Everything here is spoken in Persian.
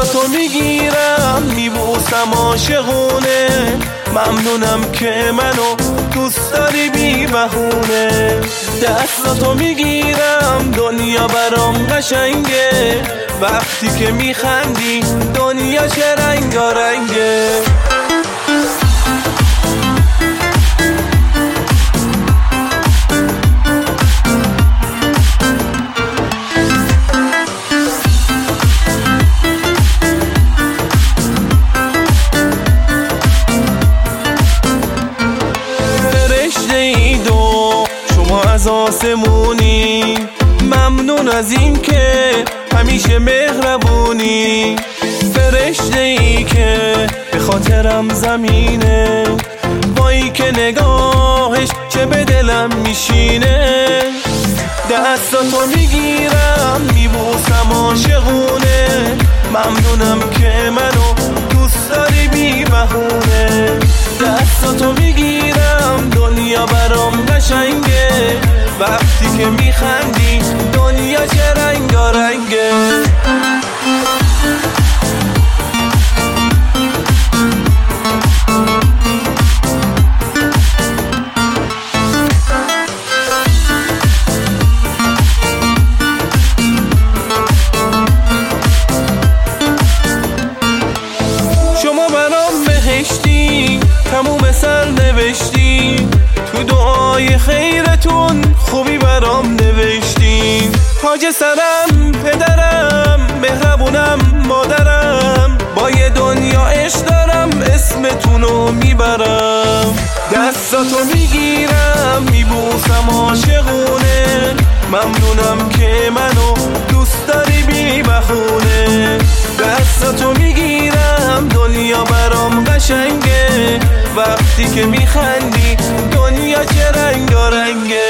دستاتو میگیرم میبوسم عاشقونه، ممنونم که منو دوست داری بی بهونه. دستاتو میگیرم دنیا برام قشنگه، وقتی که میخندی دنیا چه رنگارنگه. از آسمونی ممنون از این که همیشه مهربونی، فرشته ای که به خاطرم زمینه، وایی که نگاهش چه به دلم میشینه. دستاتو میگیرم میبوسم عاشقونه، ممنونم که منو دوست داری بی بهونه. دستاتو میگیرم دنیا برام قشنگه، وقتی که میخندی دنیا چه رنگارنگه. شما برام بهشتی، تموم سر نوشتی، تو دعای خیرتون خوبی برام نوشتی. تاج سرم پدرم، مهربونم مادرم، با یه دنیا عشق دارم اسمتونو میبرم. دستاتو میگیرم میبوسم عاشقونه، ممنونم که منو دوست داری بی بهونه. دستاتو میگیرم دنیا برام قشنگه، وقتی که میخندی دنیا چه رنگارنگه.